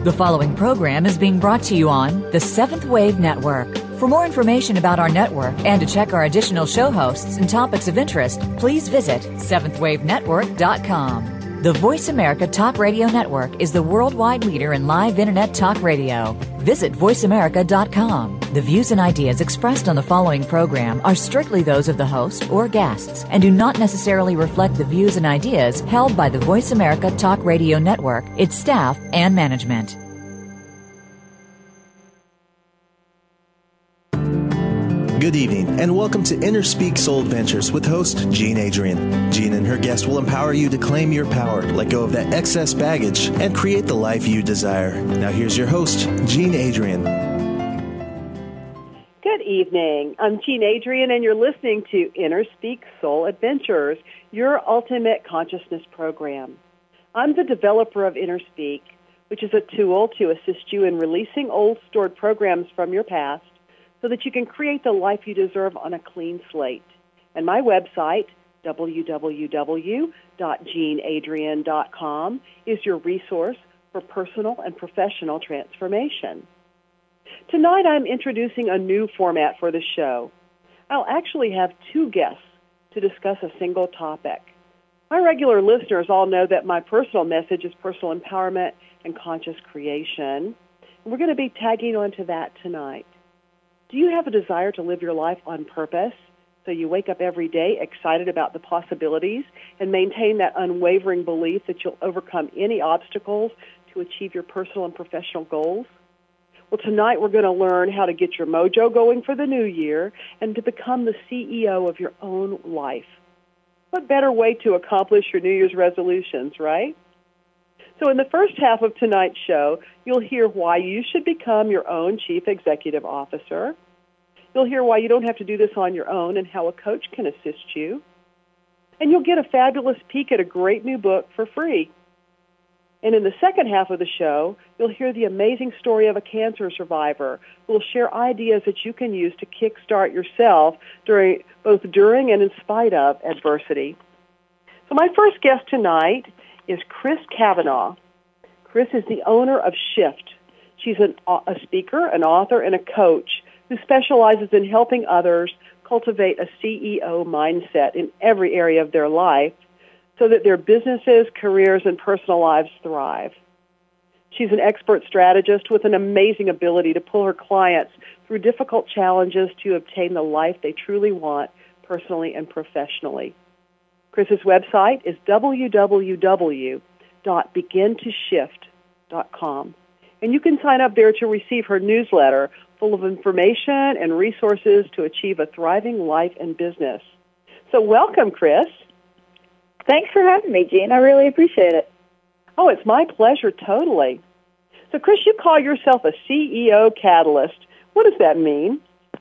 The following program is being brought to you on the Seventh Wave Network. For more information about our network and to check our additional show hosts and topics of interest, please visit seventhwavenetwork.com. The Voice America Talk Radio Network is the worldwide leader in live Internet talk radio. Visit voiceamerica.com. The views and ideas expressed on the following program are strictly those of the host or guests and do not necessarily reflect the views and ideas held by the Voice America Talk Radio Network, its staff, and management. Good evening, and welcome to Inner Speak Soul Adventures with host Jean Adrian. Jean and her guests will empower you to claim your power, let go of that excess baggage, and create the life you desire. Now here's your host, Jean Adrian. Good evening. I'm Jean Adrian, and you're listening to Inner Speak Soul Adventures, your ultimate consciousness program. I'm the developer of Inner Speak, which is a tool to assist you in releasing old stored programs from your past, so that you can create the life you deserve on a clean slate. And my website, www.jeanadrian.com, is your resource for personal and professional transformation. Tonight I'm introducing a new format for the show. I'll actually have two guests to discuss a single topic. My regular listeners all know that my personal message is personal empowerment and conscious creation. And we're going to be tagging onto that tonight. Do you have a desire to live your life on purpose so you wake up every day excited about the possibilities and maintain that unwavering belief that you'll overcome any obstacles to achieve your personal and professional goals? Well, tonight we're going to learn how to get your mojo going for the new year and to become the CEO of your own life. What better way to accomplish your New Year's resolutions, right? So in the first half of tonight's show, you'll hear why you should become your own Chief Executive Officer. You'll hear why you don't have to do this on your own and how a coach can assist you. And you'll get a fabulous peek at a great new book for free. And in the second half of the show, you'll hear the amazing story of a cancer survivor who will share ideas that you can use to kickstart yourself both during and in spite of adversity. So my first guest tonight is Chris Kavanaugh. Chris is the owner of Shift. She's a speaker, an author, and a coach who specializes in helping others cultivate a CEO mindset in every area of their life so that their businesses, careers, and personal lives thrive. She's an expert strategist with an amazing ability to pull her clients through difficult challenges to obtain the life they truly want personally and professionally. Chris's website is www.begintoshift.com. And you can sign up there to receive her newsletter full of information and resources to achieve a thriving life and business. So welcome, Chris. Thanks for having me, Jean. I really appreciate it. Oh, it's my pleasure, totally. So, Chris, you call yourself a CEO catalyst. What does that mean?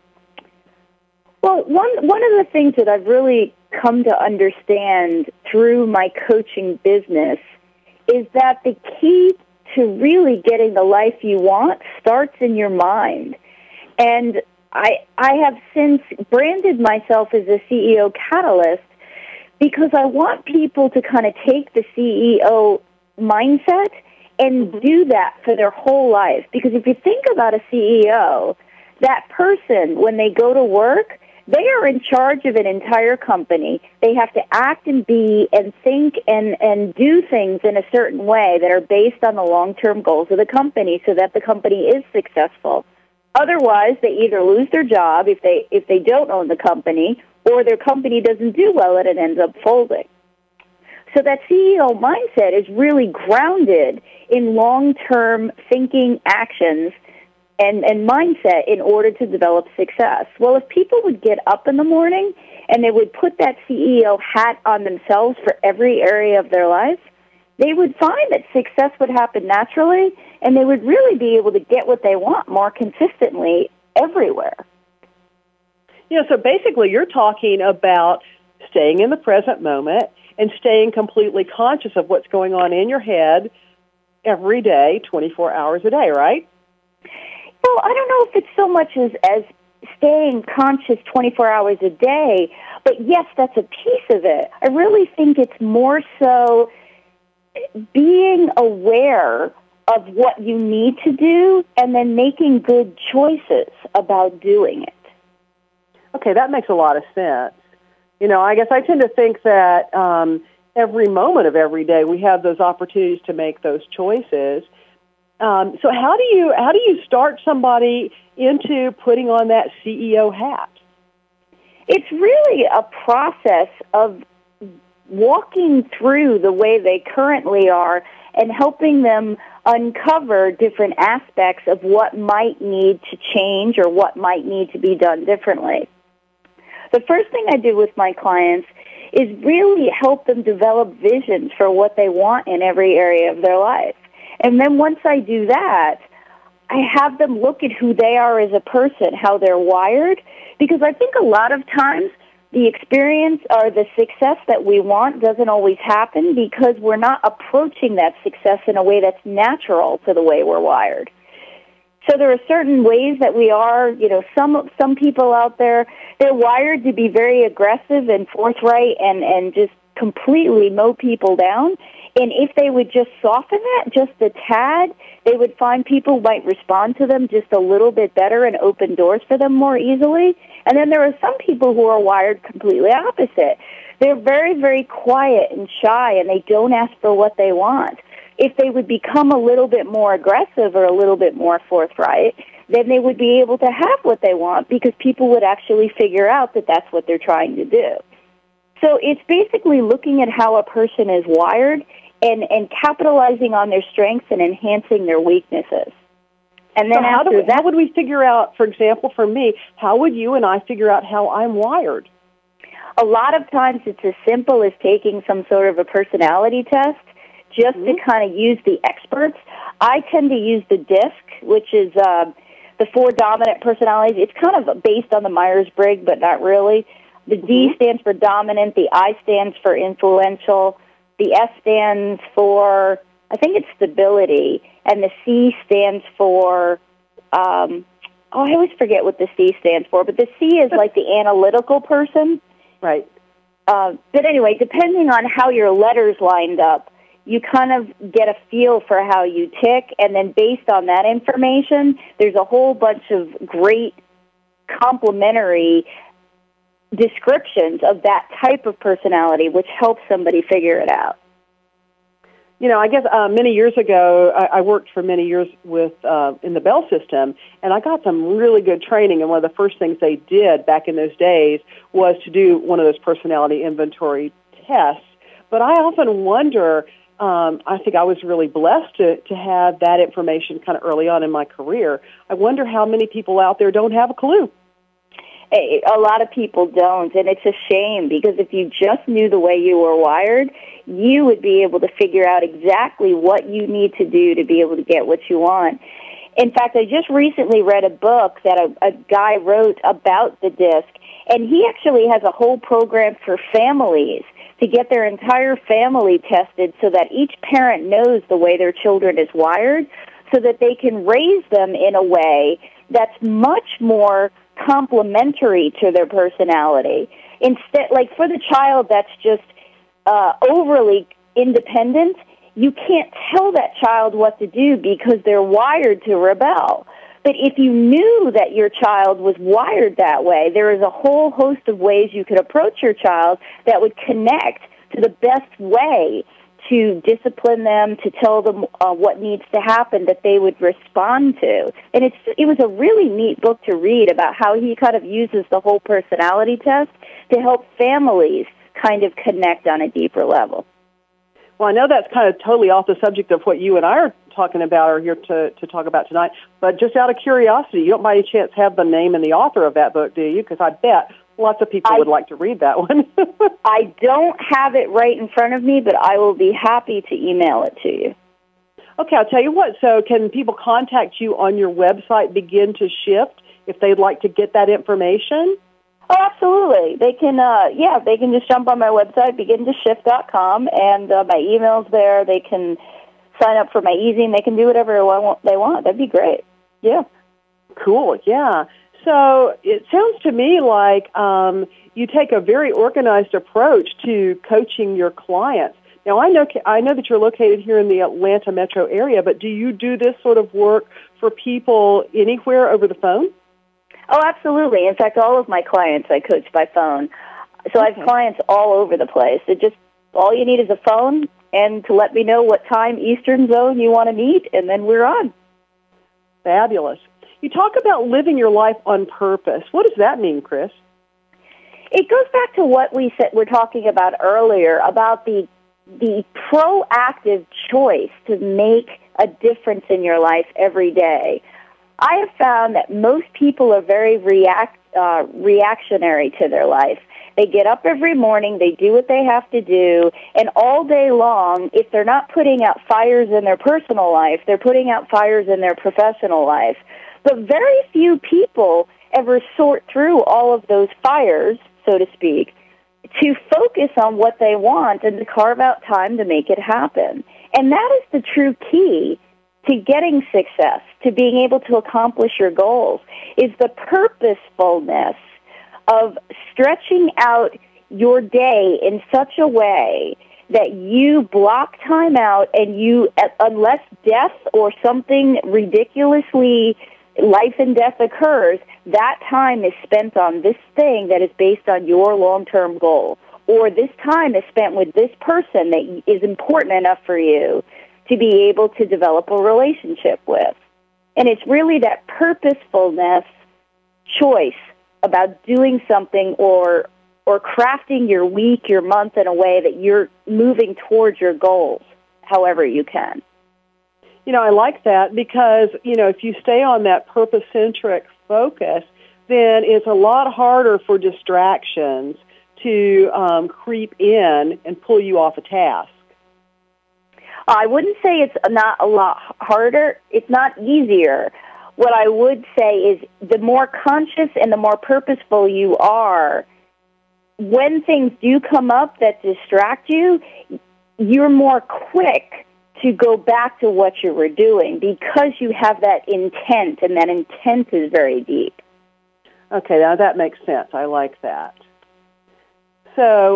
Well, one of the things that I've really come to understand through my coaching business is that the key to really getting the life you want starts in your mind. And I have since branded myself as a CEO catalyst because I want people to kind of take the CEO mindset and do that for their whole life. Because if you think about a CEO, that person, when they go to work, they are in charge of an entire company. They have to act and be and think and do things in a certain way that are based on the long-term goals of the company so that the company is successful. Otherwise, they either lose their job if they don't own the company, or their company doesn't do well and it ends up folding. So that CEO mindset is really grounded in long-term thinking, actions, and mindset in order to develop success. Well, if people would get up in the morning and they would put that CEO hat on themselves for every area of their life, they would find that success would happen naturally, and they would really be able to get what they want more consistently everywhere. Yeah, so basically you're talking about staying in the present moment and staying completely conscious of what's going on in your head every day, 24 hours a day, right? Well, I don't know if it's so much as staying conscious 24 hours a day, but yes, that's a piece of it. I really think it's more so being aware of what you need to do and then making good choices about doing it. Okay, that makes a lot of sense. I guess I tend to think that every moment of every day we have those opportunities to make those choices. So how do you start somebody into putting on that CEO hat? It's really a process of walking through the way they currently are and helping them uncover different aspects of what might need to change or what might need to be done differently. The first thing I do with my clients is really help them develop visions for what they want in every area of their life. And then once I do that, I have them look at who they are as a person, how they're wired, because I think a lot of times the experience or the success that we want doesn't always happen because we're not approaching that success in a way that's natural to the way we're wired. So there are certain ways that we are, some people out there, they're wired to be very aggressive and forthright and just completely mow people down. And if they would just soften that just a tad, they would find people might respond to them just a little bit better and open doors for them more easily. And then there are some people who are wired completely opposite. They're very, very quiet and shy, and they don't ask for what they want. If they would become a little bit more aggressive or a little bit more forthright, then they would be able to have what they want because people would actually figure out that that's what they're trying to do. So it's basically looking at how a person is wired and capitalizing on their strengths and enhancing their weaknesses. And then so how would we figure out, for example, for me, how would you and I figure out how I'm wired? A lot of times it's as simple as taking some sort of a personality test just to kind of use the experts. I tend to use the DISC, which is the 4 dominant personalities. It's kind of based on the Myers-Briggs, but not really. The D stands for dominant, the I stands for influential, the S stands for, I think it's stability, and the C stands for, I always forget what the C stands for, but the C is like the analytical person. Right. But anyway, depending on how your letters lined up, you kind of get a feel for how you tick, and then based on that information, there's a whole bunch of great complementary descriptions of that type of personality, which helps somebody figure it out. I guess many years ago, I worked for many years with in the Bell system, and I got some really good training, and one of the first things they did back in those days was to do one of those personality inventory tests. But I often wonder, I think I was really blessed to have that information kind of early on in my career. I wonder how many people out there don't have a clue. A lot of people don't, and it's a shame because if you just knew the way you were wired, you would be able to figure out exactly what you need to do to be able to get what you want. In fact, I just recently read a book that a guy wrote about the DISC, and he actually has a whole program for families to get their entire family tested so that each parent knows the way their children is wired so that they can raise them in a way that's much more complementary to their personality. Instead, like for the child that's just overly independent, you can't tell that child what to do because they're wired to rebel. But if you knew that your child was wired that way, there is a whole host of ways you could approach your child that would connect to the best way to discipline them, to tell them what needs to happen that they would respond to. And it was a really neat book to read about how he kind of uses the whole personality test to help families kind of connect on a deeper level. Well, I know that's kind of totally off the subject of what you and I are talking about or here to talk about tonight, but just out of curiosity, you don't by any chance have the name and the author of that book, do you? Because I bet lots of people would like to read that one. I don't have it right in front of me, but I will be happy to email it to you. Okay, I'll tell you what. So can people contact you on your website, Begin to Shift, if they'd like to get that information? Oh, absolutely. They can, they can just jump on my website, begintoshift.com, and my email's there. They can sign up for my e-zine. They can do whatever they want. That'd be great. Yeah. Cool, yeah. So it sounds to me like you take a very organized approach to coaching your clients. Now, I know that you're located here in the Atlanta metro area, but do you do this sort of work for people anywhere over the phone? Oh, absolutely. In fact, all of my clients I coach by phone. So I have clients all over the place. All you need is a phone and to let me know what time Eastern Zone you want to meet, and then we're on. Fabulous. You talk about living your life on purpose. What does that mean, Chris? It goes back to what we're talking about earlier, about the proactive choice to make a difference in your life every day. I have found that most people are very reactionary to their life. They get up every morning, they do what they have to do, and all day long, if they're not putting out fires in their personal life, they're putting out fires in their professional life. But very few people ever sort through all of those fires, so to speak, to focus on what they want and to carve out time to make it happen. And that is the true key to getting success, to being able to accomplish your goals, is the purposefulness of stretching out your day in such a way that you block time out and you, unless death or something ridiculously life and death occurs, that time is spent on this thing that is based on your long-term goal. Or this time is spent with this person that is important enough for you to be able to develop a relationship with. And it's really that purposefulness choice about doing something or crafting your week, your month in a way that you're moving towards your goals however you can. I like that because, if you stay on that purpose-centric focus, then it's a lot harder for distractions to creep in and pull you off a task. I wouldn't say it's not a lot harder. It's not easier. What I would say is the more conscious and the more purposeful you are, when things do come up that distract you, you're more quick to go back to what you were doing because you have that intent, and that intent is very deep. Okay, now that makes sense. I like that. So,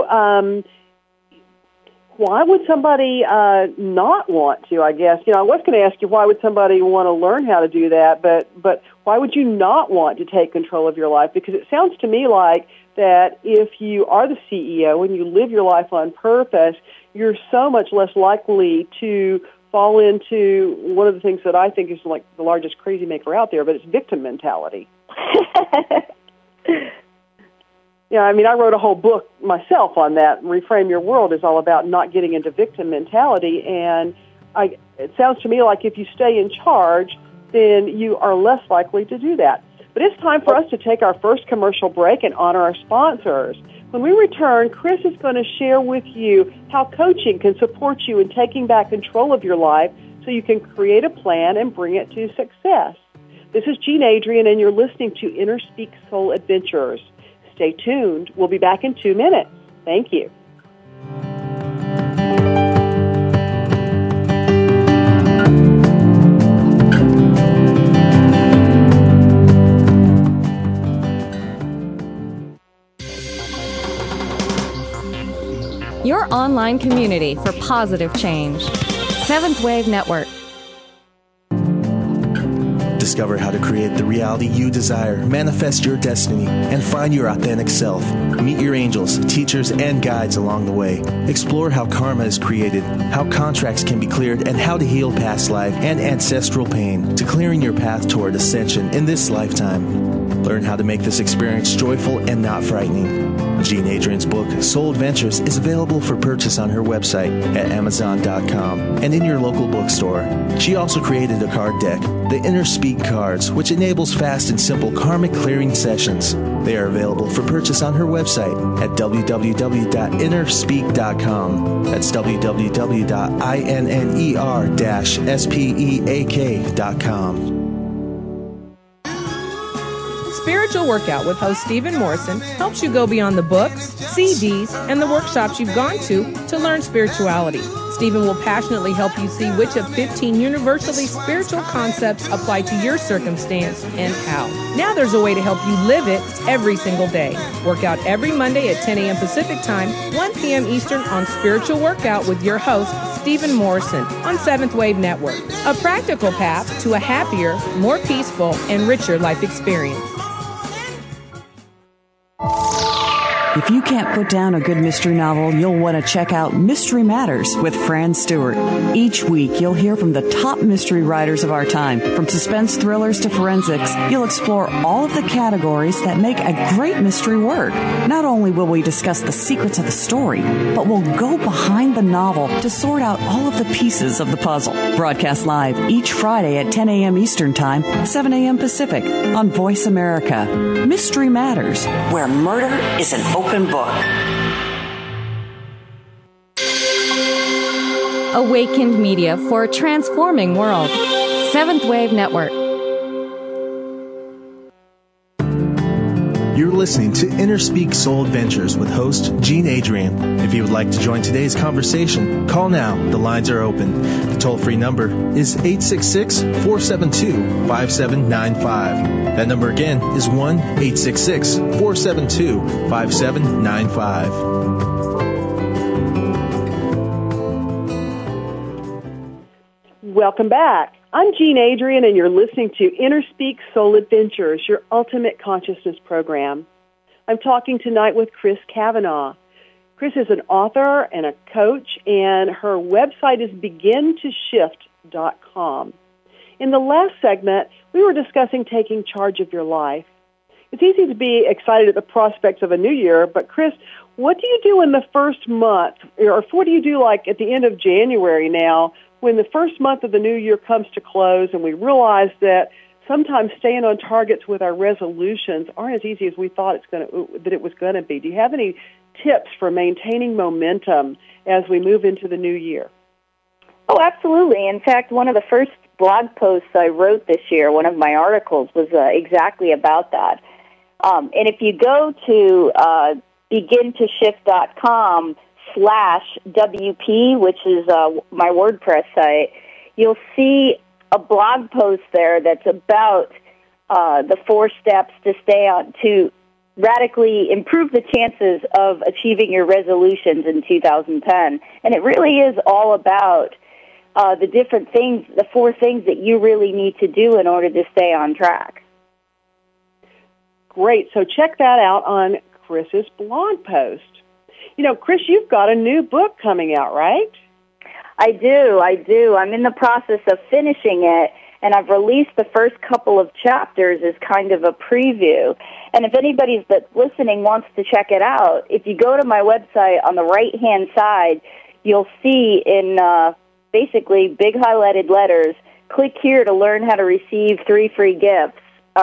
why would somebody not want to, I guess? I was going to ask you, why would somebody want to learn how to do that, but why would you not want to take control of your life? Because it sounds to me like that if you are the CEO and you live your life on purpose, you're so much less likely to fall into one of the things that I think is like the largest crazy maker out there, but it's victim mentality. I wrote a whole book myself on that. Reframe Your World is all about not getting into victim mentality, and it sounds to me like if you stay in charge, then you are less likely to do that. But it's time for us to take our first commercial break and honor our sponsors. When we return, Chris is going to share with you how coaching can support you in taking back control of your life so you can create a plan and bring it to success. This is Jean Adrian, and you're listening to Inner Speak Soul Adventures. Stay tuned. We'll be back in 2 minutes. Thank you. Your online community for positive change. Seventh Wave Network. Discover how to create the reality you desire, manifest your destiny, and find your authentic self. Meet your angels, teachers, and guides along the way. Explore how karma is created, how contracts can be cleared, and how to heal past life and ancestral pain to clearing your path toward ascension in this lifetime. Learn how to make this experience joyful and not frightening. Jean Adrian's book, Soul Adventures, is available for purchase on her website at Amazon.com and in your local bookstore. She also created a card deck, the Inner Speak cards, which enables fast and simple karmic clearing sessions. They are available for purchase on her website at www.innerspeak.com. That's www.inner-speak.com. Spiritual Workout with host Stephen Morrison helps you go beyond the books, CDs, and the workshops you've gone to learn spirituality. Stephen will passionately help you see which of 15 universally spiritual concepts apply to your circumstance and how. Now there's a way to help you live it every single day. Work out every Monday at 10 a.m. Pacific Time, 1 p.m. Eastern on Spiritual Workout with your host, Stephen Morrison, on Seventh Wave Network. A practical path to a happier, more peaceful, and richer life experience. If you can't put down a good mystery novel, you'll want to check out Mystery Matters with Fran Stewart. Each week, you'll hear from the top mystery writers of our time. From suspense thrillers to forensics, you'll explore all of the categories that make a great mystery work. Not only will we discuss the secrets of the story, but we'll go behind the novel to sort out all of the pieces of the puzzle. Broadcast live each Friday at 10 a.m. Eastern Time, 7 a.m. Pacific on Voice America. Mystery Matters, where murder is an open book. Awakened media for a transforming world. Seventh Wave Network. You're listening to Interspeak Soul Adventures with host Gene Adrian. If you would like to join today's conversation, call now. The lines are open. The toll-free number is 866-472-5795. That number again is 1-866-472-5795. Welcome back. I'm Gene Adrian, and you're listening to Interspeak Soul Adventures, your ultimate consciousness program. I'm talking tonight with Chris Kavanaugh. Chris is an author and a coach, and her website is begintoshift.com. In the last segment, we were discussing taking charge of your life. It's easy to be excited at the prospects of a new year, but Chris, what do you do in the first month, or what do you do like at the end of January now, when the first month of the new year comes to close and we realize that sometimes staying on targets with our resolutions aren't as easy as we thought it was going to be? Do you have any tips for maintaining momentum as we move into the new year? Oh, absolutely. In fact, one of the first blog posts I wrote this year, one of my articles, was exactly about that. And if you go to begintoshift.com/WP, which is my WordPress site, you'll see a blog post there that's about the 4 steps to stay on to radically improve the chances of achieving your resolutions in 2010. And it really is all about the different things, the 4 things that you really need to do in order to stay on track. Great. So check that out on Chris's blog post. You know, Chris, you've got a new book coming out, right? I do. I'm in the process of finishing it, and I've released the first couple of chapters as kind of a preview. And if anybody that's listening wants to check it out, if you go to my website on the right-hand side, you'll see in basically big highlighted letters, click here to learn how to receive 3 free gifts,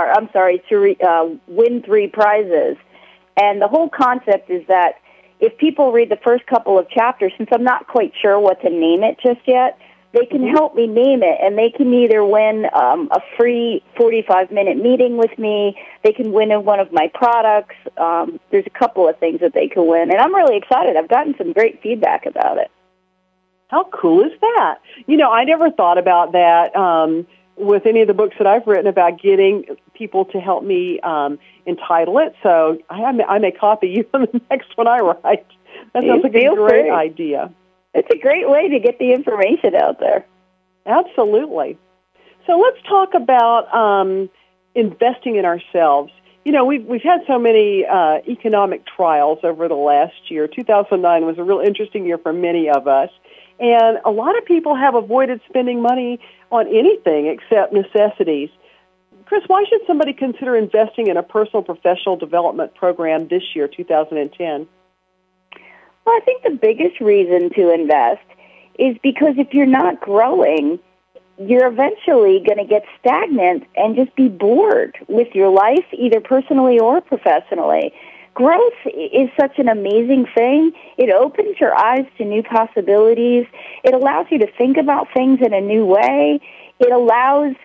to win 3 prizes. And the whole concept is that if people read the first couple of chapters, since I'm not quite sure what to name it just yet, they can help me name it, and they can either win a free 45-minute meeting with me, they can win one of my products. There's a couple of things that they can win, and I'm really excited. I've gotten some great feedback about it. How cool is that? You know, I never thought about that with any of the books that I've written about getting people to help me entitle it. So I may copy you on the next one I write. That sounds like a great idea. It's a great way to get the information out there. Absolutely. So let's talk about investing in ourselves. You know, we've had so many economic trials over the last year. 2009 was a real interesting year for many of us. And a lot of people have avoided spending money on anything except necessities. Chris, why should somebody consider investing in a personal professional development program this year, 2010? Well, I think the biggest reason to invest is because if you're not growing, you're eventually going to get stagnant and just be bored with your life, either personally or professionally. Growth is such an amazing thing. It opens your eyes to new possibilities. It allows you to think about things in a new way. It allows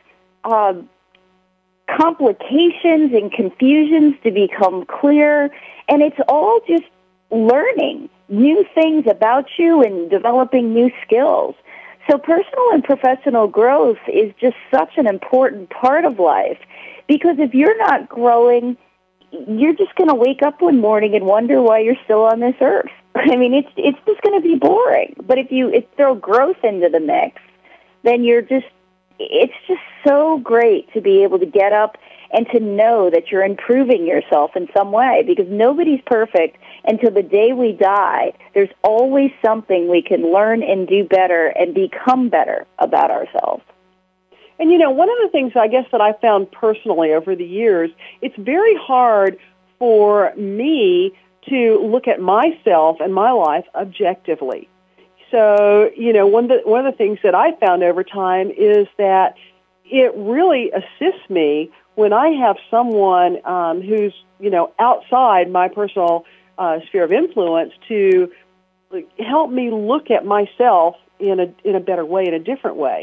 complications and confusions to become clear. And it's all just learning. new things about you and developing new skills. So personal and professional growth is just such an important part of life, because if you're not growing, you're just going to wake up one morning and wonder why you're still on this earth. I mean, it's just going to be boring. But if you throw growth into the mix, then it's just so great to be able to get up and to know that you're improving yourself in some way, because nobody's perfect until the day we die. There's always something we can learn and do better and become better about ourselves. And, one of the things I guess that I found personally over the years, it's very hard for me to look at myself and my life objectively. So, one of the things that I found over time is that it really assists me when I have someone who's, outside my personal sphere of influence to help me look at myself in a better way, in a different way.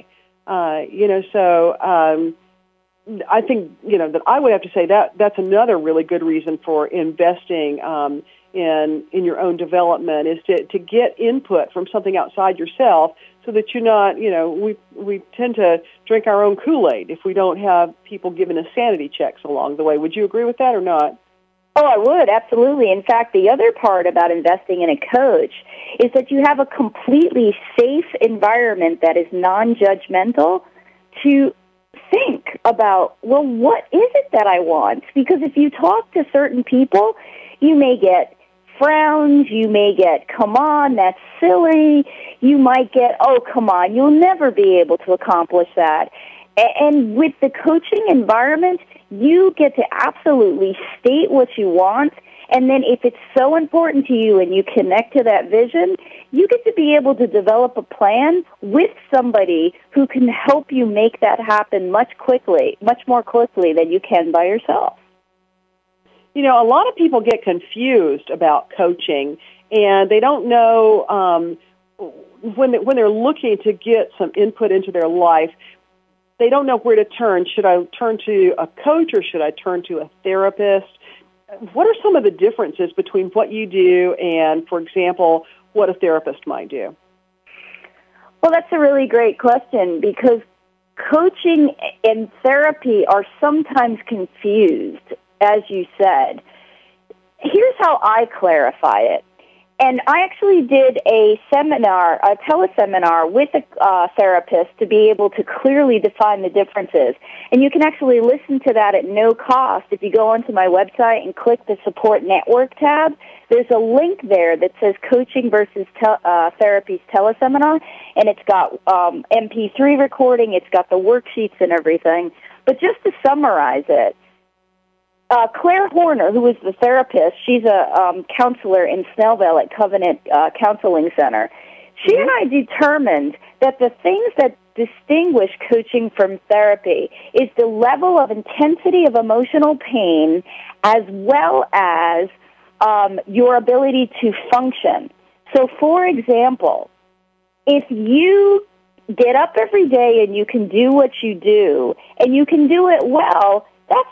I think, that I would have to say that that's another really good reason for investing in your own development, is to get input from something outside yourself, so that you're not, we tend to drink our own Kool-Aid if we don't have people giving us sanity checks along the way. Would you agree with that or not? Oh, I would, absolutely. In fact, the other part about investing in a coach is that you have a completely safe environment that is non-judgmental to think about, well, what is it that I want? Because if you talk to certain people, you may get frowns, you may get, come on, that's silly. You might get, oh, come on, you'll never be able to accomplish that. And with the coaching environment, you get to absolutely state what you want, and then if it's so important to you and you connect to that vision, you get to be able to develop a plan with somebody who can help you make that happen much more quickly than you can by yourself. A lot of people get confused about coaching, and they don't know when they're looking to get some input into their life, they don't know where to turn. Should I turn to a coach or should I turn to a therapist? What are some of the differences between what you do and, for example, what a therapist might do? Well, that's a really great question, because coaching and therapy are sometimes confused, as you said. Here's how I clarify it. And I actually did a teleseminar with a therapist to be able to clearly define the differences. And you can actually listen to that at no cost. If you go onto my website and click the Support Network tab, there's a link there that says Coaching versus Therapy's Teleseminar, and it's got MP3 recording, it's got the worksheets and everything. But just to summarize it, Claire Horner, who is the therapist, she's a counselor in Snellville at Covenant Counseling Center. She and I determined that the things that distinguish coaching from therapy is the level of intensity of emotional pain, as well as your ability to function. So, for example, if you get up every day and you can do what you do, and you can do it well,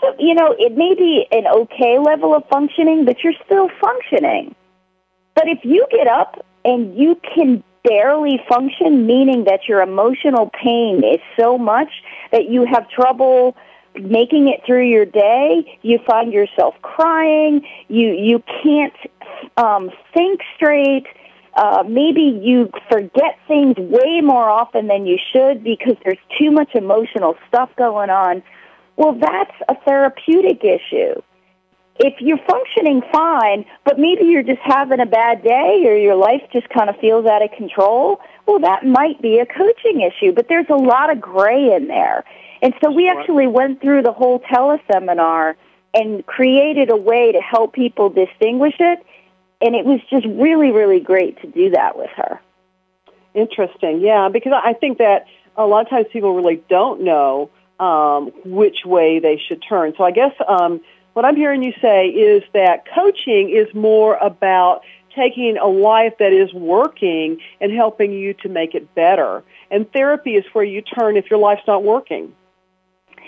it may be an okay level of functioning, but you're still functioning. But if you get up and you can barely function, meaning that your emotional pain is so much that you have trouble making it through your day, you find yourself crying, you can't think straight, maybe you forget things way more often than you should because there's too much emotional stuff going on, well, that's a therapeutic issue. If you're functioning fine, but maybe you're just having a bad day or your life just kind of feels out of control, well, that might be a coaching issue. But there's a lot of gray in there. And so we actually went through the whole teleseminar and created a way to help people distinguish it. And it was just really, really great to do that with her. Interesting, yeah, because I think that a lot of times people really don't know which way they should turn. So I guess what I'm hearing you say is that coaching is more about taking a life that is working and helping you to make it better. And therapy is where you turn if your life's not working.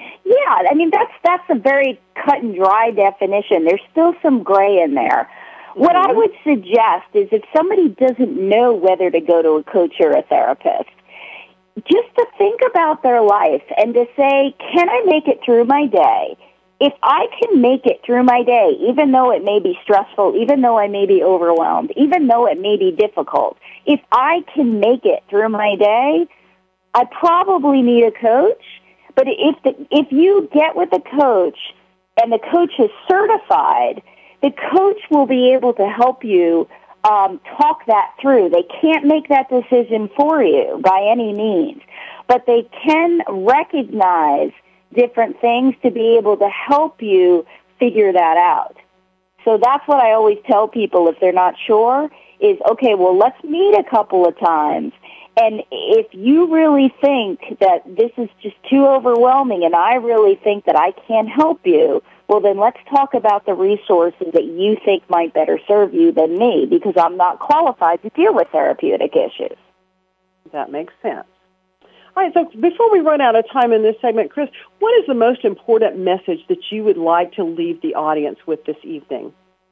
Yeah, I mean, that's a very cut and dry definition. There's still some gray in there. What I would suggest is if somebody doesn't know whether to go to a coach or a therapist, just to think about their life and to say, can I make it through my day? If I can make it through my day, even though it may be stressful, even though I may be overwhelmed, even though it may be difficult, if I can make it through my day, I probably need a coach. But if you get with a coach and the coach is certified, the coach will be able to help you talk that through. They can't make that decision for you by any means, but they can recognize different things to be able to help you figure that out. So that's what I always tell people if they're not sure is, okay, well, let's meet a couple of times. And if you really think that this is just too overwhelming and I really think that I can't help you, well, then let's talk about the resources that you think might better serve you than me, because I'm not qualified to deal with therapeutic issues. That makes sense. All right, so before we run out of time in this segment, Chris, what is the most important message that you would like to leave the audience with this evening?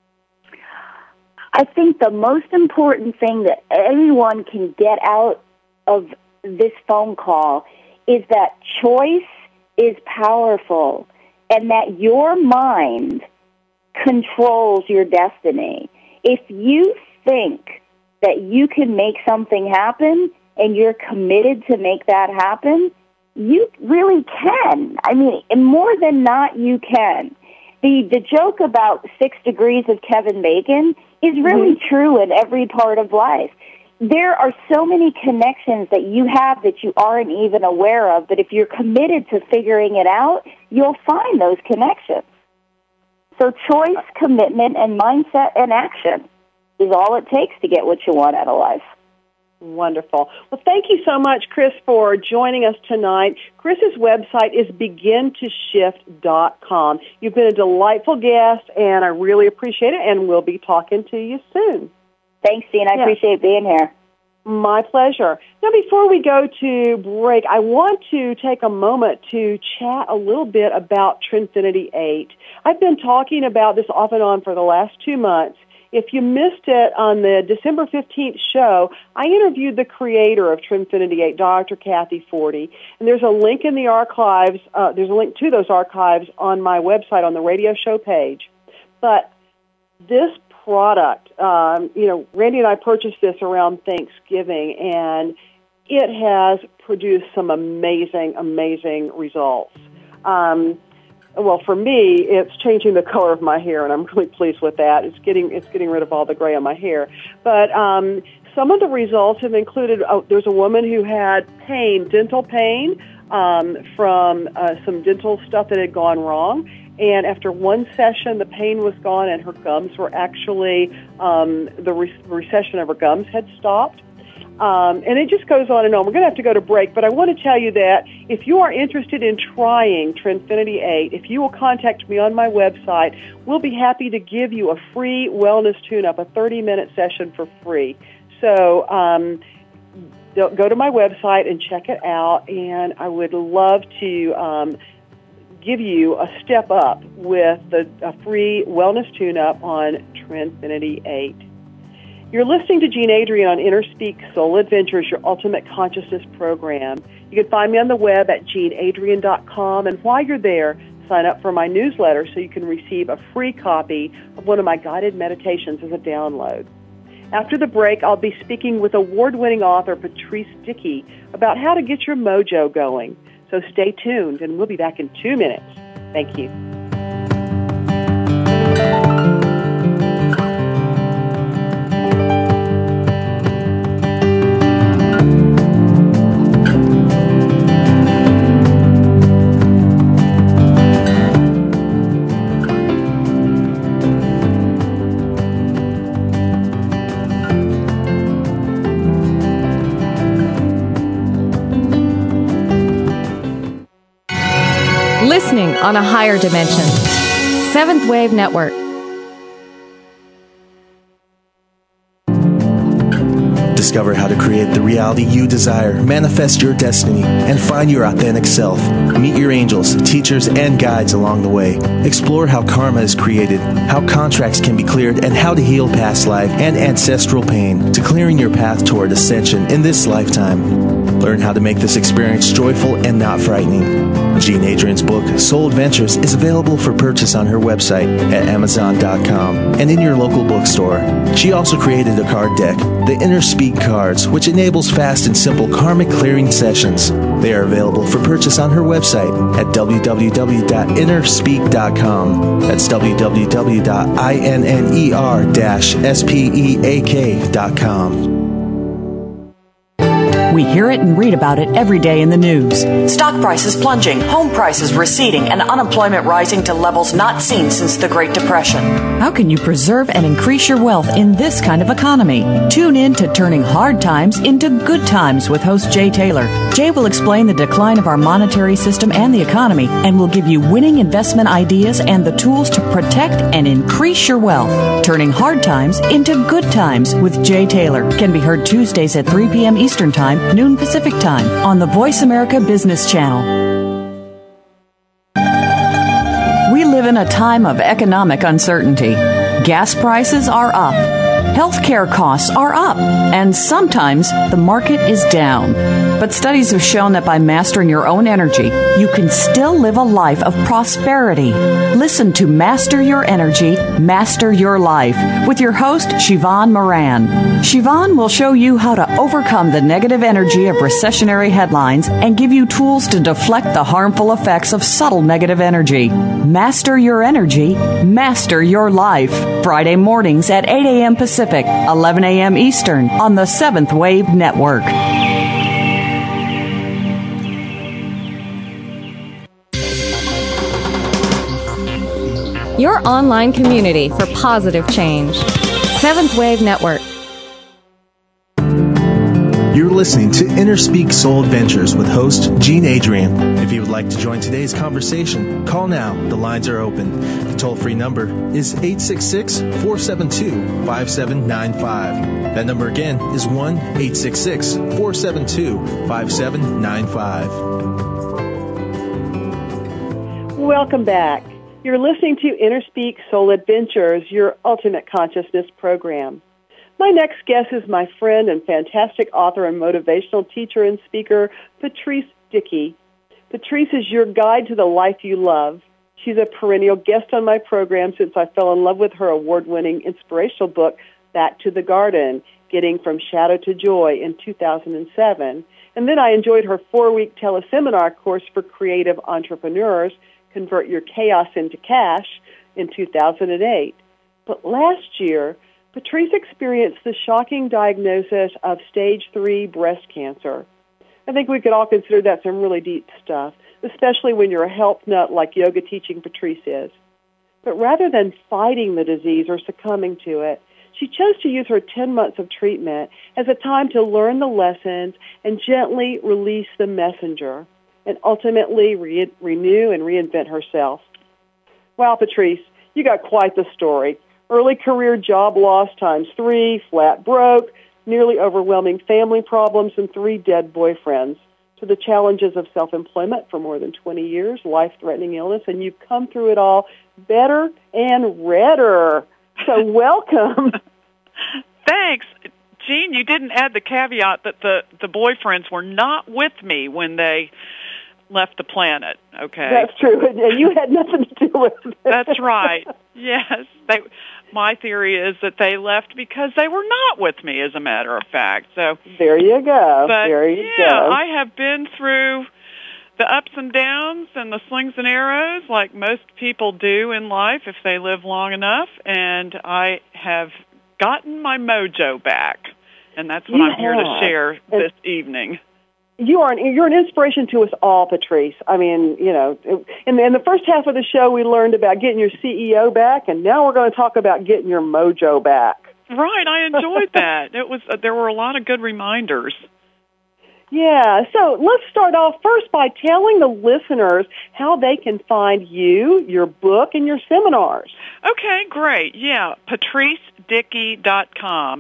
I think the most important thing that anyone can get out of this phone call is that choice is powerful and that your mind controls your destiny. If you think that you can make something happen and you're committed to make that happen, you really can. I mean, more than not, you can. The joke about 6 degrees of Kevin Bacon is really true in every part of life. There are so many connections that you have that you aren't even aware of, but if you're committed to figuring it out, you'll find those connections. So choice, commitment, and mindset and action is all it takes to get what you want out of life. Wonderful. Well, thank you so much, Chris, for joining us tonight. Chris's website is begintoshift.com. You've been a delightful guest, and I really appreciate it, and we'll be talking to you soon. Thanks, Dean. I appreciate being here. My pleasure. Now, before we go to break, I want to take a moment to chat a little bit about Trinfinity 8. I've been talking about this off and on for the last 2 months. If you missed it on the December 15th show, I interviewed the creator of Trinfinity 8, Dr. Kathy Forty, and there's a link in the archives. There's a link to those archives on my website on the radio show page. But this product, Randy and I purchased this around Thanksgiving, and it has produced some amazing, amazing results. Well, for me, it's changing the color of my hair, and I'm really pleased with that. It's getting rid of all the gray on my hair. But some of the results have included, there's a woman who had dental pain from some dental stuff that had gone wrong. And after one session, the pain was gone, and her gums were actually, the recession of her gums had stopped. And it just goes on and on. We're going to have to go to break, but I want to tell you that if you are interested in trying Trinfinity 8, if you will contact me on my website, we'll be happy to give you a free wellness tune-up, a 30-minute session for free. So go to my website and check it out, and I would love to give you a step up with a free wellness tune-up on Trinfinity 8. You're listening to Jean Adrian on InnerSpeak Soul Adventures, your ultimate consciousness program. You can find me on the web at jeanadrian.com, and while you're there, sign up for my newsletter so you can receive a free copy of one of my guided meditations as a download. After the break, I'll be speaking with award-winning author Patrice Dickey about how to get your mojo going. So stay tuned, and we'll be back in 2 minutes. Thank you. Listening on a higher dimension. Seventh Wave Network. Discover how to create the reality you desire, manifest your destiny, and find your authentic self. Meet your angels, teachers, and guides along the way. Explore how karma is created, how contracts can be cleared, and how to heal past life and ancestral pain to clearing your path toward ascension in this lifetime. Learn how to make this experience joyful and not frightening. Jean Adrian's book, Soul Adventures, is available for purchase on her website at Amazon.com and in your local bookstore. She also created a card deck, the Inner Speak cards, which enables fast and simple karmic clearing sessions. They are available for purchase on her website at www.innerspeak.com. That's www.inner-speak.com. We hear it and read about it every day in the news. Stock prices plunging, home prices receding, and unemployment rising to levels not seen since the Great Depression. How can you preserve and increase your wealth in this kind of economy? Tune in to Turning Hard Times into Good Times with host Jay Taylor. Jay will explain the decline of our monetary system and the economy, and will give you winning investment ideas and the tools to protect and increase your wealth. Turning Hard Times into Good Times with Jay Taylor can be heard Tuesdays at 3 p.m. Eastern Time, noon Pacific Time, on the Voice America Business Channel. We live in a time of economic uncertainty. Gas prices are up. Healthcare costs are up. And sometimes the market is down. But studies have shown that by mastering your own energy, you can still live a life of prosperity. Listen to Master Your Energy, Master Your Life with your host, Siobhan Moran. Siobhan will show you how to overcome the negative energy of recessionary headlines and give you tools to deflect the harmful effects of subtle negative energy. Master Your Energy, Master Your Life. Friday mornings at 8 a.m. Pacific, 11 a.m. Eastern on the Seventh Wave Network. Your online community for positive change. Seventh Wave Network. You're listening to Inner Speak Soul Adventures with host Jean Adrian. If you would like to join today's conversation, call now. The lines are open. The toll-free number is 866-472-5795. That number again is 1-866-472-5795. Welcome back. You're listening to Inner Speak Soul Adventures, your ultimate consciousness program. My next guest is my friend and fantastic author and motivational teacher and speaker, Patrice Dickey. Patrice is your guide to the life you love. She's a perennial guest on my program since I fell in love with her award-winning inspirational book, Back to the Garden, Getting from Shadow to Joy, in 2007. And then I enjoyed her 4-week teleseminar course for creative entrepreneurs, Convert Your Chaos into Cash, in 2008. But last year, Patrice experienced the shocking diagnosis of stage 3 breast cancer. I think we could all consider that some really deep stuff, especially when you're a health nut like yoga teaching Patrice is. But rather than fighting the disease or succumbing to it, she chose to use her 10 months of treatment as a time to learn the lessons and gently release the messenger, and ultimately renew and reinvent herself. Wow, Patrice, you got quite the story. Early career job loss times 3, flat broke, nearly overwhelming family problems, and 3 dead boyfriends, to the challenges of self-employment for more than 20 years, life-threatening illness, and you've come through it all better and redder. So welcome. Thanks. Jean, you didn't add the caveat that the boyfriends were not with me when they left the planet, okay? That's true, and you had nothing to do with it. That's right. Yes. My theory is that they left because they were not with me, as a matter of fact. So there you go. But there you go. I have been through the ups and downs and the slings and arrows like most people do in life if they live long enough, and I have gotten my mojo back, and that's what I'm here to share this evening. You're an inspiration to us all, Patrice. I mean, you know, in the first half of the show, we learned about getting your CEO back, and now we're going to talk about getting your mojo back. Right, I enjoyed that. There were a lot of good reminders. Yeah, so let's start off first by telling the listeners how they can find you, your book, and your seminars. Okay, great. Yeah, patricedickey.com,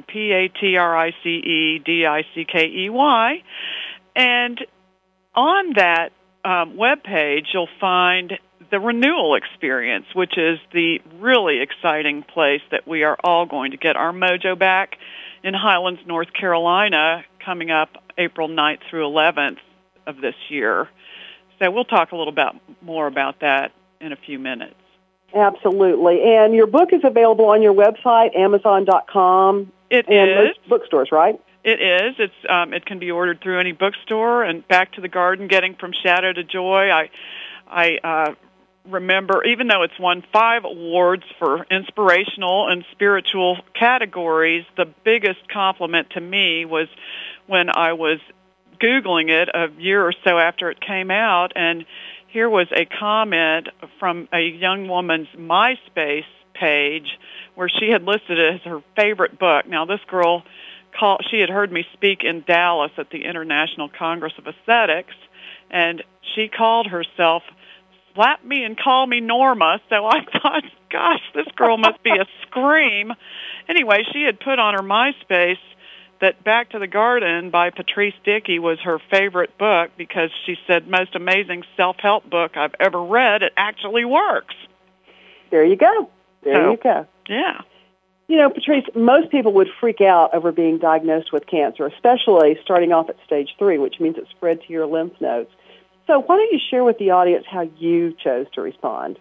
PatriceDickey. And on that webpage, you'll find the renewal experience, which is the really exciting place that we are all going to get our mojo back in Highlands, North Carolina, coming up April 9th through 11th of this year. So we'll talk a little bit more about that in a few minutes. Absolutely. And your book is available on your website, Amazon.com. It and is. most bookstores, right? It is. It can be ordered through any bookstore. And Back to the Garden, Getting from Shadow to Joy. I remember, even though it's won 5 awards for inspirational and spiritual categories, the biggest compliment to me was when I was Googling it a year or so after it came out, and here was a comment from a young woman's MySpace page where she had listed it as her favorite book. Now, this girl, she had heard me speak in Dallas at the International Congress of Aesthetics, and she called herself Slap Me and Call Me Norma, so I thought, gosh, this girl must be a scream. Anyway, she had put on her MySpace that Back to the Garden by Patrice Dickey was her favorite book because she said, most amazing self-help book I've ever read. It actually works. There you go. There you go. Yeah. You know, Patrice, most people would freak out over being diagnosed with cancer, especially starting off at stage 3, which means it spread to your lymph nodes. So why don't you share with the audience how you chose to respond?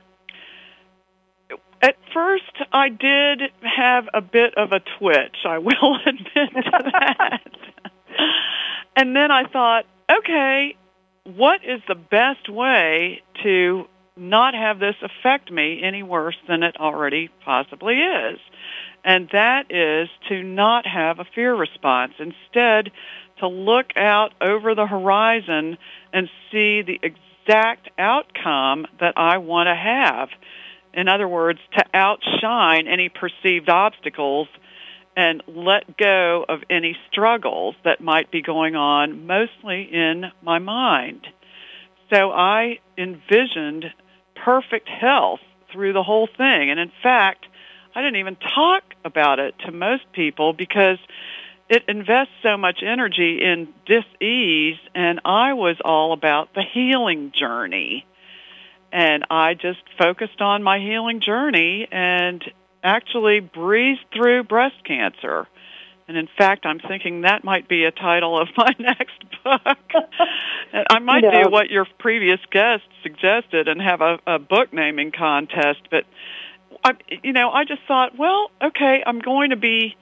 At first, I did have a bit of a twitch, I will admit to that. And then I thought, okay, what is the best way to not have this affect me any worse than it already possibly is? And that is to not have a fear response. Instead, to look out over the horizon and see the exact outcome that I want to have. In other words, to outshine any perceived obstacles and let go of any struggles that might be going on, mostly in my mind. So I envisioned perfect health through the whole thing. And in fact, I didn't even talk about it to most people because it invests so much energy in dis-ease, and I was all about the healing journey. And I just focused on my healing journey and actually breezed through breast cancer. And in fact, I'm thinking that might be a title of my next book. And I might do what your previous guest suggested and have a book naming contest. But I just thought, well, okay, I'm going to be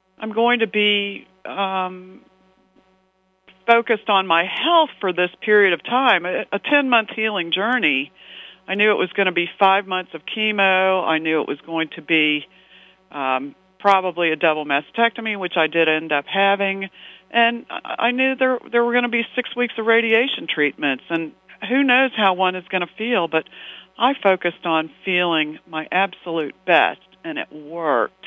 focused on my health for this period of time, a 10-month healing journey. I knew it was going to be 5 months of chemo. I knew it was going to be probably a double mastectomy, which I did end up having. And I knew there were going to be 6 weeks of radiation treatments. And who knows how one is going to feel, but I focused on feeling my absolute best, and it worked.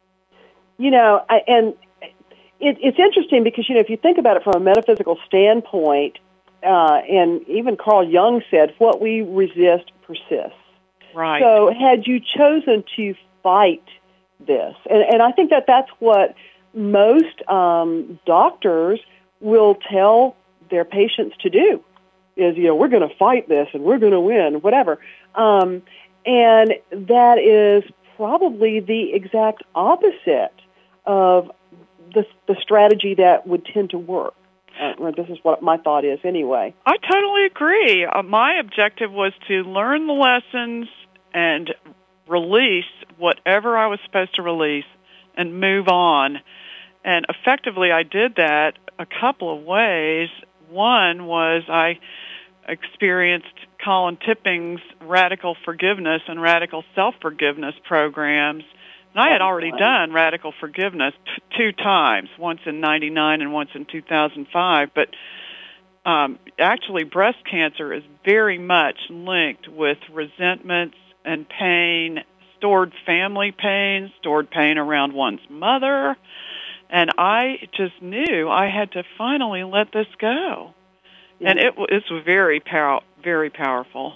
It's interesting because, if you think about it from a metaphysical standpoint, and even Carl Jung said, what we resist persists. Right. So had you chosen to fight this, and I think that's what most doctors will tell their patients to do, is, we're going to fight this and we're going to win, whatever. And that is probably the exact opposite of the strategy that would tend to work. This is what my thought is anyway. I totally agree. My objective was to learn the lessons and release whatever I was supposed to release and move on. And effectively, I did that a couple of ways. One was I experienced Colin Tipping's Radical Forgiveness and Radical Self-Forgiveness programs. And I had already done Radical Forgiveness 2 times, once in 1999 and once in 2005. But actually, breast cancer is very much linked with resentments and pain, stored family pain, stored pain around one's mother. And I just knew I had to finally let this go. Yeah. And it's very powerful.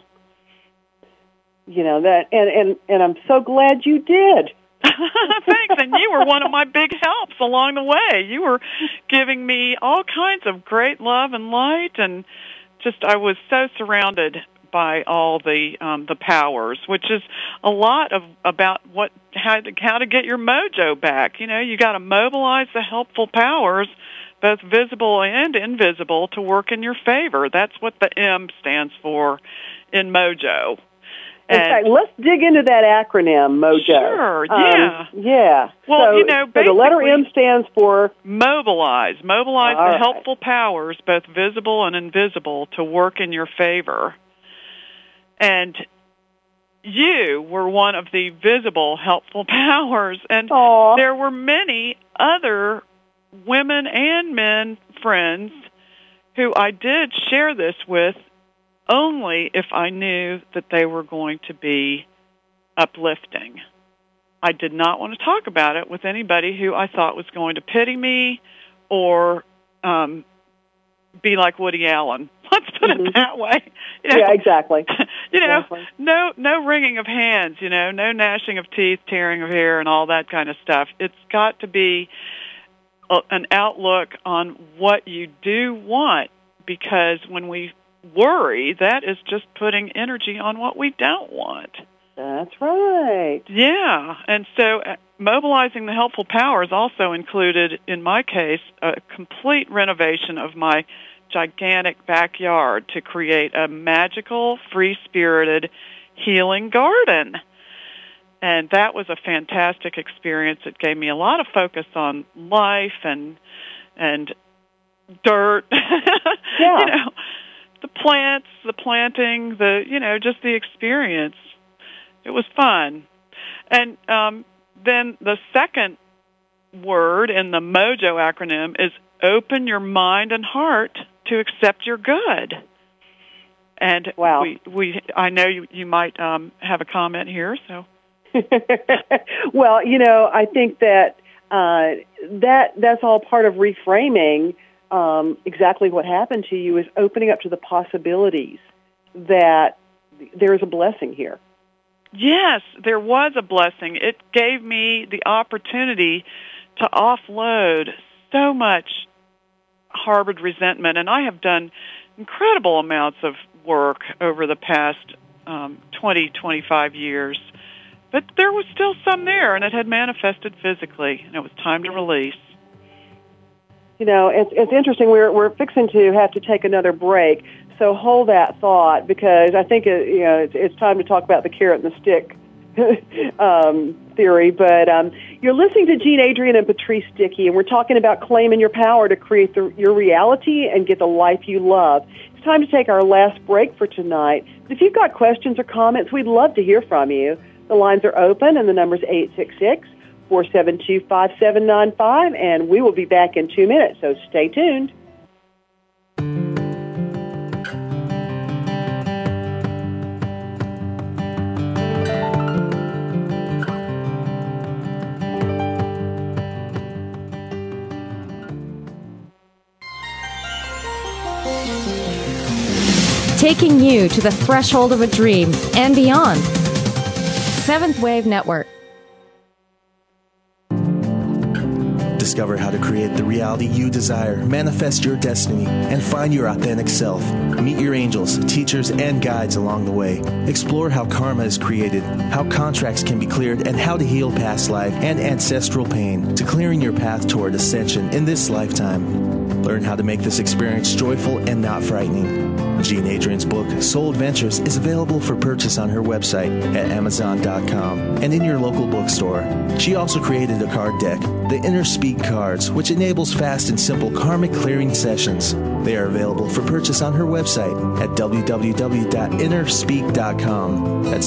That, and I'm so glad you did. Thanks, and you were one of my big helps along the way. You were giving me all kinds of great love and light and I was so surrounded by all the powers, which is a lot about how to get your mojo back. You got to mobilize the helpful powers, both visible and invisible, to work in your favor. That's what the M stands for in mojo. In fact, let's dig into that acronym, mojo. Sure, yeah. Yeah. Well, so the letter M stands for? Mobilize. Mobilize the right. helpful powers, both visible and invisible, to work in your favor. And you were one of the visible helpful powers. And there were many other women and men friends who I did share this with, only if I knew that they were going to be uplifting. I did not want to talk about it with anybody who I thought was going to pity me or be like Woody Allen. Let's put it that way. Yeah, exactly. Exactly. No wringing of hands, no gnashing of teeth, tearing of hair, and all that kind of stuff. It's got to be an outlook on what you do want, because when we worry, that is just putting energy on what we don't want. That's right. Yeah, and so mobilizing the helpful powers also included, in my case, a complete renovation of my gigantic backyard to create a magical, free-spirited, healing garden. And that was a fantastic experience. It gave me a lot of focus on life and dirt. Yeah. The plants, the planting, just the experience. It was fun. And then the second word in the MOJO acronym is open your mind and heart to accept your good. And wow. I know you might have a comment here, so. Well, I think that that's all part of reframing. Exactly what happened to you is opening up to the possibilities that there is a blessing here. Yes, there was a blessing. It gave me the opportunity to offload so much harbored resentment, and I have done incredible amounts of work over the past 25 years. But there was still some there, and it had manifested physically, and it was time to release. It's interesting. We're fixing to have to take another break, so hold that thought, because I think it's time to talk about the carrot and the stick theory. But you're listening to Jean Adrian and Patrice Dickey, and we're talking about claiming your power to create your reality and get the life you love. It's time to take our last break for tonight. If you've got questions or comments, we'd love to hear from you. The lines are open, and the number's 866-472-5795, and we will be back in 2 minutes, so stay tuned. Taking you to the threshold of a dream and beyond. Seventh Wave Network. Discover how to create the reality you desire, manifest your destiny, and find your authentic self. Meet your angels, teachers, and guides along the way. Explore how karma is created, how contracts can be cleared, and how to heal past life and ancestral pain to clearing your path toward ascension in this lifetime. Learn how to make this experience joyful and not frightening. Jean Adrian's book, Soul Adventures, is available for purchase on her website at Amazon.com and in your local bookstore. She also created a card deck, the Inner Speak cards, which enables fast and simple karmic clearing sessions. They are available for purchase on her website at www.innerspeak.com. That's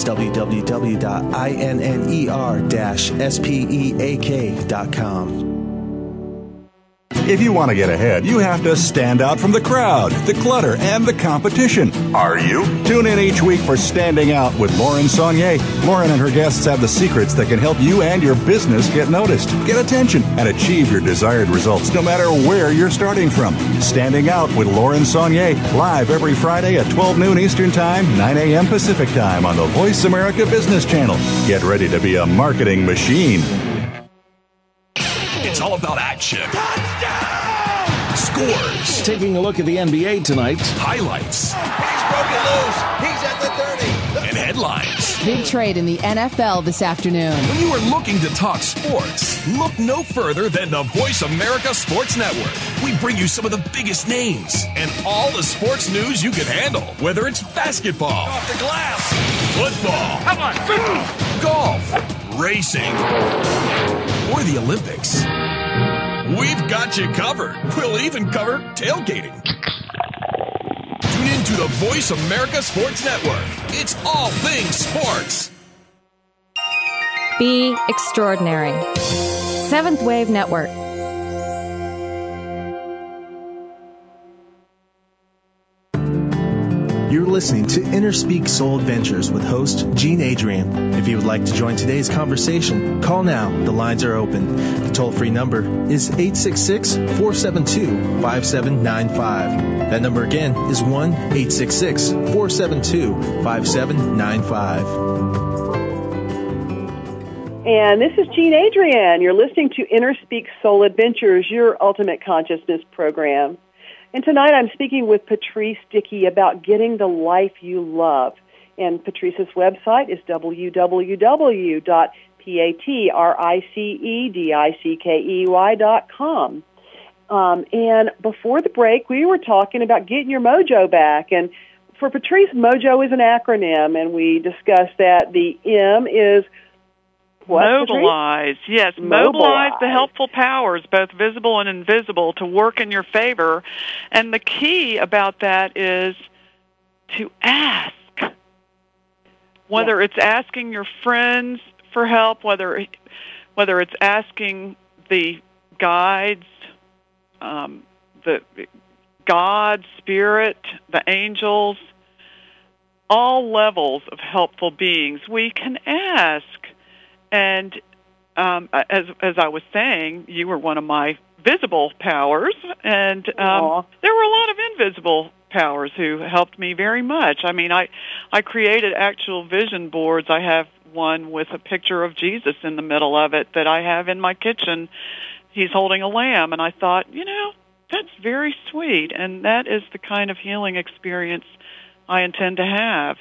www.inner-speak.com. If you want to get ahead, you have to stand out from the crowd, the clutter, and the competition. Are you? Tune in each week for Standing Out with Lauren Saunier. Lauren and her guests have the secrets that can help you and your business get noticed, get attention, and achieve your desired results no matter where you're starting from. Standing Out with Lauren Saunier, live every Friday at 12 noon Eastern Time, 9 a.m. Pacific Time on the Voice America Business Channel. Get ready to be a marketing machine. It's all about action. Touchdown! scores. Taking a look at the NBA tonight. Highlights. He's broken loose. He's at the 30. And headlines. Big trade in the NFL this afternoon. When you are looking to talk sports, look no further than the Voice America Sports Network. We bring you some of the biggest names and all the sports news you can handle. Whether it's basketball, Off the glass. football, Come on. golf, racing, or the Olympics. We've got you covered. We'll even cover tailgating. Tune in to the Voice America Sports Network. It's all things sports. Be extraordinary. Seventh Wave Network. You're listening to Interspeak Soul Adventures with host Gene Adrian. If you would like to join today's conversation, call now. The lines are open. The toll-free number is 866-472-5795. That number again is 1-866-472-5795. And this is Gene Adrian. You're listening to Interspeak Soul Adventures, your ultimate consciousness program. And tonight I'm speaking with Patrice Dickey about getting the life you love. And Patrice's website is www.patricedickey.com. And before the break, we were talking about getting your mojo back. And for Patrice, mojo is an acronym, and we discussed that the M is what, mobilize. Patrice? Yes, mobilize the helpful powers, both visible and invisible, to work in your favor. And the key about that is to ask. Whether it's asking your friends for help, whether it's asking the guides, the God, Spirit, the angels, all levels of helpful beings, we can ask. And as I was saying, you were one of my visible powers, and there were a lot of invisible powers who helped me very much. I mean, I created actual vision boards. I have one with a picture of Jesus in the middle of it that I have in my kitchen. He's holding a lamb, and I thought, that's very sweet, and that is the kind of healing experience I intend to have.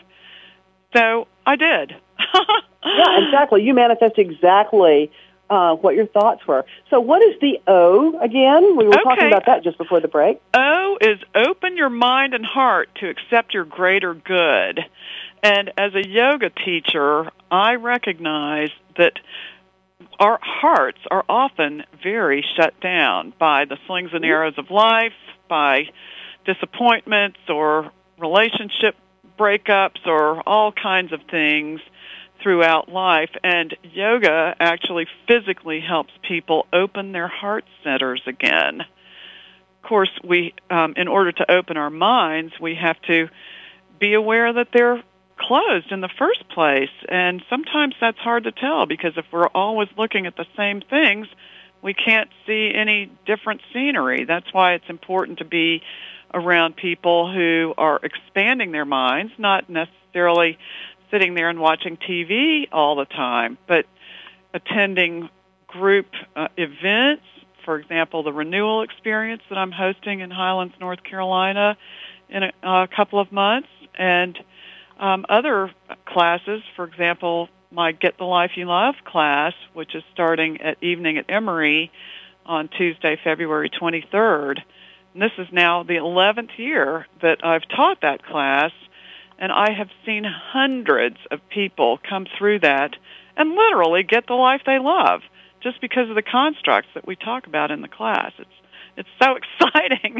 So I did. Yeah, exactly. You manifest exactly what your thoughts were. So what is the O again? We were talking about that just before the break. O is open your mind and heart to accept your greater good. And as a yoga teacher, I recognize that our hearts are often very shut down by the slings and arrows of life, by disappointments or relationship breakups or all kinds of things throughout life, and yoga actually physically helps people open their heart centers again. Of course, we, in order to open our minds, we have to be aware that they're closed in the first place, and sometimes that's hard to tell because if we're always looking at the same things, we can't see any different scenery. That's why it's important to be around people who are expanding their minds, not necessarily sitting there and watching TV all the time, but attending group events. For example, the renewal experience that I'm hosting in Highlands, North Carolina in a couple of months, and other classes. For example, my Get the Life You Love class, which is starting at evening at Emory on Tuesday, February 23rd. And this is now the 11th year that I've taught that class, and I have seen hundreds of people come through that and literally get the life they love just because of the constructs that we talk about in the class. It's so exciting.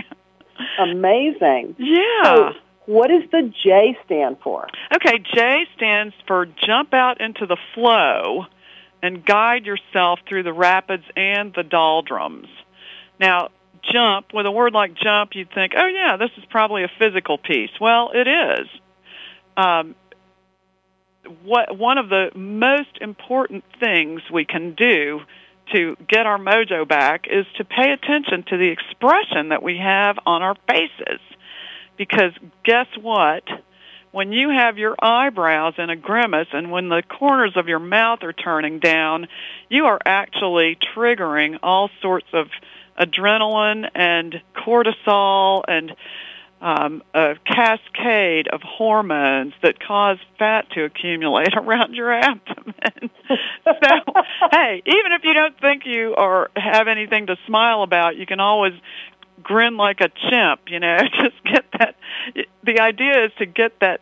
Amazing. Yeah. So what does the J stand for? Okay, J stands for jump out into the flow and guide yourself through the rapids and the doldrums. Now, jump, with a word like jump, you'd think, oh, yeah, this is probably a physical piece. Well, it is. One of the most important things we can do to get our mojo back is to pay attention to the expression that we have on our faces. Because guess what? When you have your eyebrows in a grimace and when the corners of your mouth are turning down, you are actually triggering all sorts of adrenaline and cortisol and a cascade of hormones that cause fat to accumulate around your abdomen. So, hey, even if you don't think you have anything to smile about, you can always grin like a chimp, just get that. The idea is to get that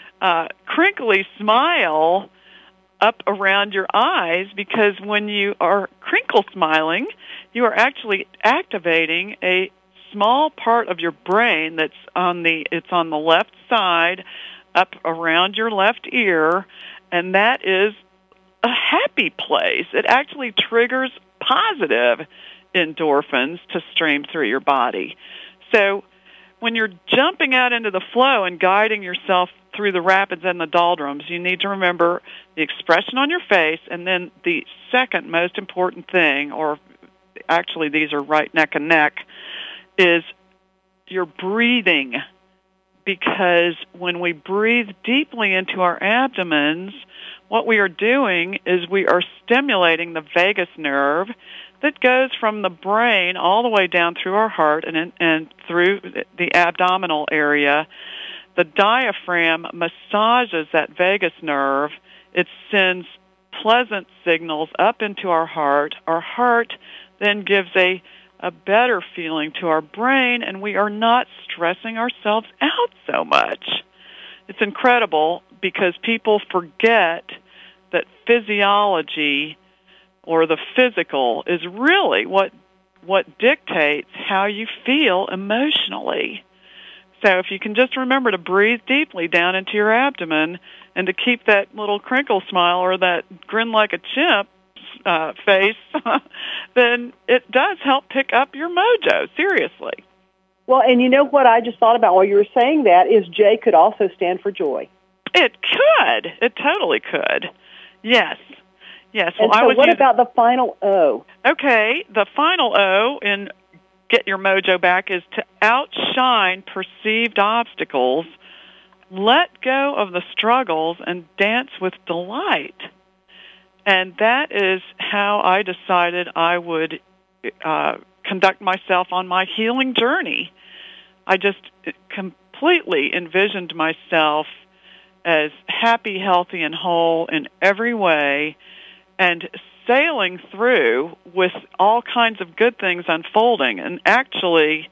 crinkly smile up around your eyes, because when you are crinkle smiling, you are actually activating a small part of your brain that's on the left side, up around your left ear, and that is a happy place. It actually triggers positive endorphins to stream through your body. So when you're jumping out into the flow and guiding yourself through the rapids and the doldrums, you need to remember the expression on your face, and then the second most important thing, or actually these are right neck and neck, is your breathing. Because when we breathe deeply into our abdomens, what we are doing is we are stimulating the vagus nerve that goes from the brain all the way down through our heart and through the abdominal area. The diaphragm massages that vagus nerve. It sends pleasant signals up into our heart. Our heart then gives a better feeling to our brain, and we are not stressing ourselves out so much. It's incredible because people forget that physiology, or the physical, is really what dictates how you feel emotionally. So if you can just remember to breathe deeply down into your abdomen and to keep that little crinkle smile or that grin like a chimp face, then it does help pick up your mojo, seriously. Well, and you know what I just thought about while you were saying that is J could also stand for joy. It could. It totally could. Yes. Yes. Well, and so what about the final O? Okay, the final O in Get Your Mojo Back is to outshine perceived obstacles, let go of the struggles, and dance with delight. And that is how I decided I would conduct myself on my healing journey. I just completely envisioned myself as happy, healthy, and whole in every way, and sailing through with all kinds of good things unfolding. And actually,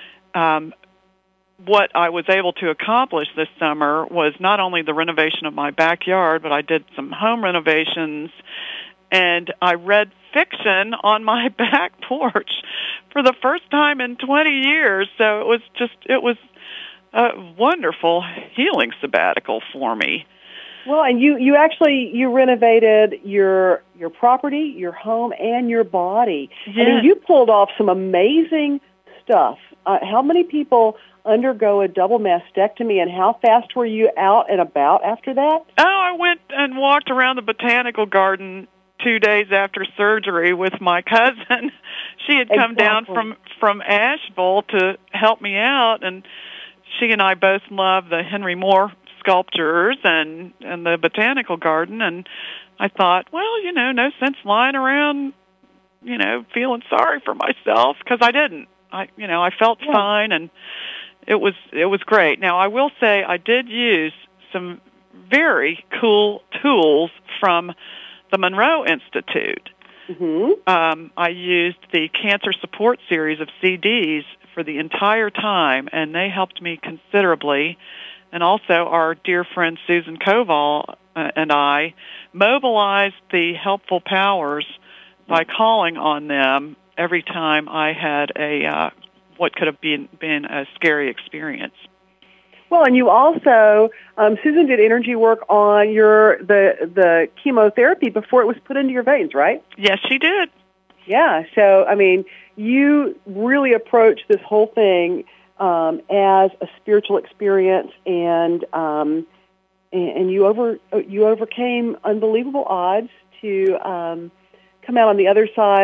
what I was able to accomplish this summer was not only the renovation of my backyard, but I did some home renovations, and I read fiction on my back porch for the first time in 20 years. So it was a wonderful healing sabbatical for me. Well, and you renovated your property, your home, and your body. Yes. I mean, you pulled off some amazing stuff. How many people undergo a double mastectomy, and how fast were you out and about after that? Oh, I went and walked around the botanical garden 2 days after surgery with my cousin. She had come down from Asheville to help me out, and she and I both love the Henry Moore sculptures and the botanical garden, and I thought, well, no sense lying around, feeling sorry for myself, because I didn't. I felt fine, and it was great. Now, I will say I did use some very cool tools from the Monroe Institute. Mm-hmm. I used the Cancer Support Series of CDs for the entire time, and they helped me considerably. And also our dear friend Susan Koval and I mobilized the helpful powers by calling on them every time I had what could have been a scary experience. Well, and you also, Susan did energy work on the chemotherapy before it was put into your veins, right? Yes, she did. Yeah, so, I mean, you really approached this whole thing as a spiritual experience, and you overcame unbelievable odds to come out on the other side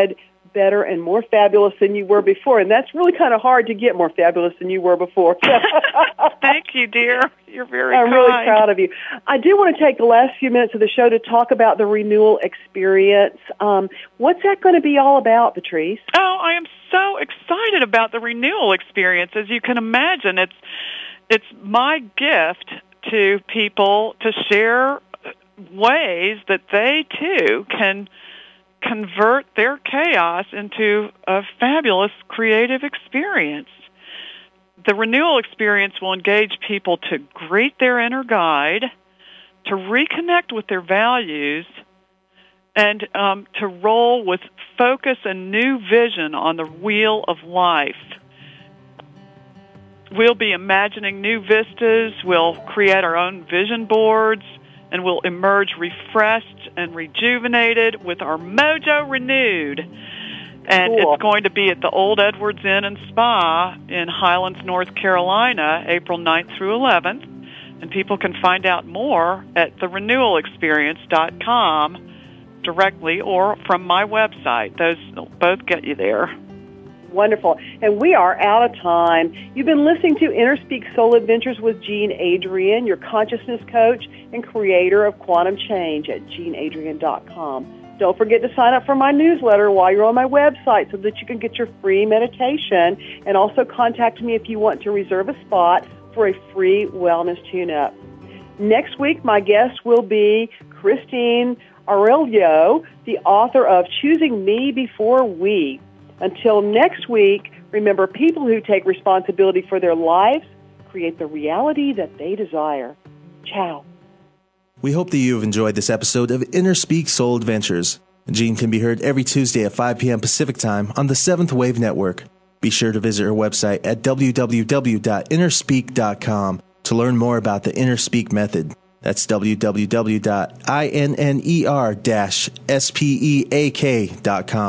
better, and more fabulous than you were before. And that's really kind of hard to get more fabulous than you were before. Thank you, dear. You're very I'm kind. really proud of you. I do want to take the last few minutes of the show to talk about the renewal experience. What's that going to be all about, Patrice? Oh, I am so excited about the renewal experience. As you can imagine, it's my gift to people to share ways that they, too, can convert their chaos into a fabulous creative experience. The renewal experience will engage people to greet their inner guide, to reconnect with their values, and to roll with focus and new vision on the wheel of life. We'll be imagining new vistas, we'll create our own vision boards, and we'll emerge refreshed and rejuvenated with our mojo renewed. And cool. It's going to be at the Old Edwards Inn and Spa in Highlands, North Carolina, April 9th through 11th. And people can find out more at therenewalexperience.com directly or from my website. Those will both get you there. Wonderful. And we are out of time. You've been listening to InnerSpeak Soul Adventures with Jean Adrian, your consciousness coach and creator of Quantum Change at jeanadrian.com. Don't forget to sign up for my newsletter while you're on my website so that you can get your free meditation, and also contact me if you want to reserve a spot for a free wellness tune-up. Next week, my guest will be Christine Aurelio, the author of Choosing Me Before We. Until next week, remember, people who take responsibility for their lives create the reality that they desire. Ciao. We hope that you have enjoyed this episode of InnerSpeak Soul Adventures. Jean can be heard every Tuesday at 5 p.m. Pacific Time on the Seventh Wave Network. Be sure to visit her website at www.innerspeak.com to learn more about the InnerSpeak method. That's www.inner-speak.com.